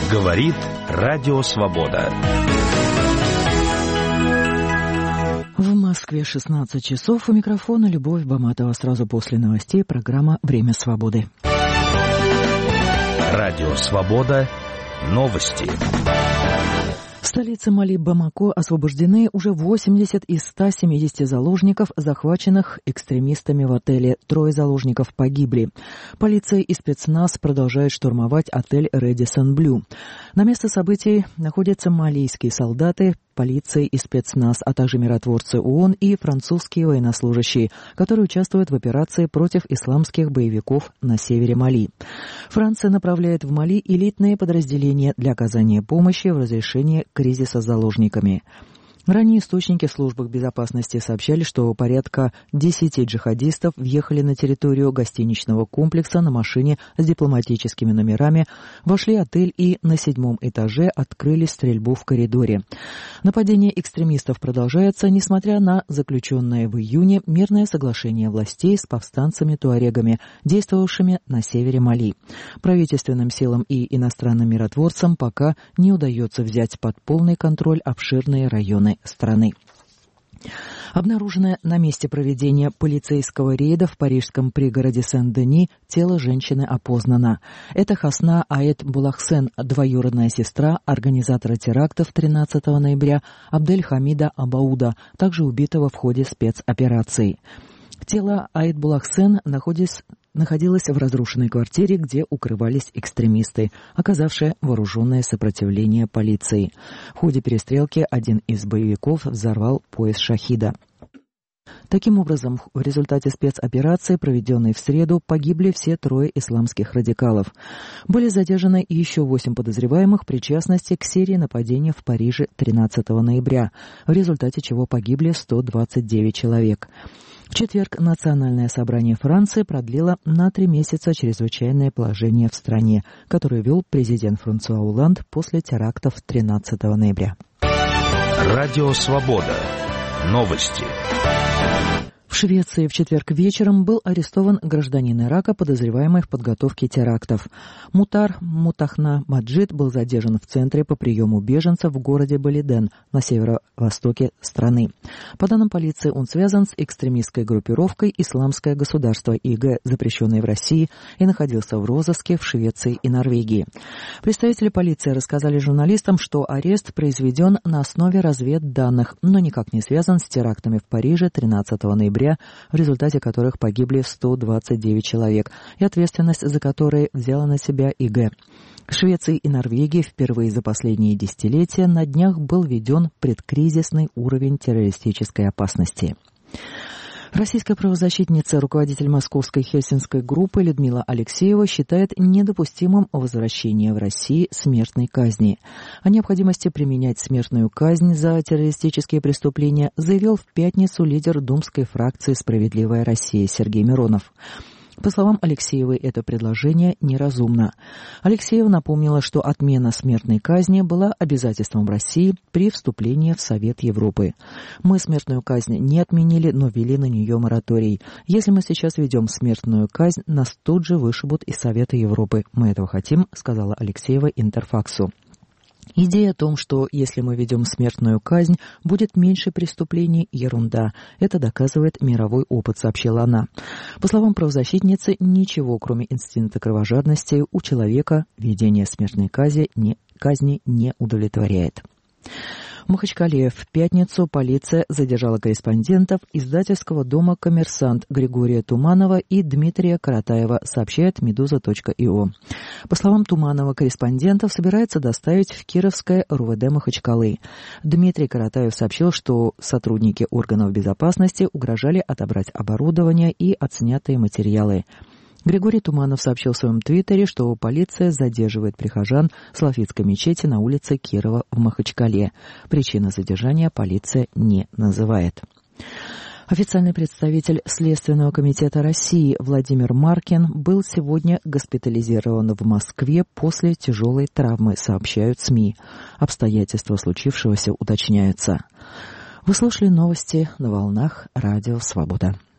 Говорит Радио Свобода. В Москве 16 часов. У микрофона Любовь Баматова. Сразу после новостей программа «Время свободы». Радио Свобода. Новости. В столице Мали Бамако освобождены уже 80 из 170 заложников, захваченных экстремистами в отеле. 3 заложников погибли. Полиция и спецназ продолжают штурмовать отель «Рэдисон Блю». На место событий находятся малийские солдаты, полиция и спецназ, а также миротворцы ООН и французские военнослужащие, которые участвуют в операции против исламских боевиков на севере Мали. Франция направляет в Мали элитные подразделения для оказания помощи в разрешении кризиса с заложниками. Ранее источники в службах безопасности сообщали, что порядка 10 джихадистов въехали на территорию гостиничного комплекса на машине с дипломатическими номерами, вошли в отель и на 7-м этаже открыли стрельбу в коридоре. Нападение экстремистов продолжается, несмотря на заключенное в июне мирное соглашение властей с повстанцами-туарегами, действовавшими на севере Мали. Правительственным силам и иностранным миротворцам пока не удается взять под полный контроль обширные районы страны. Обнаруженное на месте проведения полицейского рейда в парижском пригороде Сен-Дени тело женщины опознано. Это Хасна Аэт Булахсен, двоюродная сестра организатора терактов 13 ноября Абдель-Хамида Абауда, также убитого в ходе спецоперации. Тело Аэт Булахсен находилась в разрушенной квартире, где укрывались экстремисты, оказавшие вооруженное сопротивление полиции. В ходе перестрелки один из боевиков взорвал пояс шахида. Таким образом, в результате спецоперации, проведенной в среду, погибли все 3 исламских радикалов. Были задержаны еще 8 подозреваемых в причастности к серии нападений в Париже 13 ноября, в результате чего погибли 129 человек. В четверг Национальное собрание Франции продлило на 3 месяца чрезвычайное положение в стране, которое ввел президент Франсуа Олланд после терактов 13 ноября. Радио Свобода. Новости. В Швеции в четверг вечером был арестован гражданин Ирака, подозреваемый в подготовке терактов. Мутар Мутахна Маджид был задержан в центре по приему беженцев в городе Балиден на северо-востоке страны. По данным полиции, он связан с экстремистской группировкой «Исламское государство» ИГ, запрещенной в России, и находился в розыске в Швеции и Норвегии. Представители полиции рассказали журналистам, что арест произведен на основе разведданных, но никак не связан с терактами в Париже 13 ноября, в результате которых погибли 129 человек, и ответственность за которые взяла на себя ИГ. В Швеции и Норвегии впервые за последние десятилетия на днях был введен предкризисный уровень террористической опасности. Российская правозащитница, руководитель московской хельсинской группы Людмила Алексеева считает недопустимым возвращение в России смертной казни. О необходимости применять смертную казнь за террористические преступления заявил в пятницу лидер думской фракции «Справедливая Россия» Сергей Миронов. По словам Алексеевой, это предложение неразумно. Алексеева напомнила, что отмена смертной казни была обязательством России при вступлении в Совет Европы. Мы смертную казнь не отменили, но ввели на нее мораторий. Если мы сейчас введем смертную казнь, нас тут же вышибут из Совета Европы. Мы этого хотим, сказала Алексеева Интерфаксу. Идея о том, что если мы введем смертную казнь, будет меньше преступлений – ерунда. Это доказывает мировой опыт, сообщила она. По словам правозащитницы, ничего, кроме инстинкта кровожадности, у человека введение смертной казни не удовлетворяет. В Махачкале в пятницу полиция задержала корреспондентов издательского дома «Коммерсант» Григория Туманова и Дмитрия Каратаева, сообщает Медуза.io. По словам Туманова, корреспондентов собирается доставить в Кировское РУВД Махачкалы. Дмитрий Каратаев сообщил, что сотрудники органов безопасности угрожали отобрать оборудование и отснятые материалы. Григорий Туманов сообщил в своем твиттере, что полиция задерживает прихожан Салафитской мечети на улице Кирова в Махачкале. Причины задержания полиция не называет. Официальный представитель Следственного комитета России Владимир Маркин был сегодня госпитализирован в Москве после тяжелой травмы, сообщают СМИ. Обстоятельства случившегося уточняются. Вы слушали новости на волнах Радио Свобода.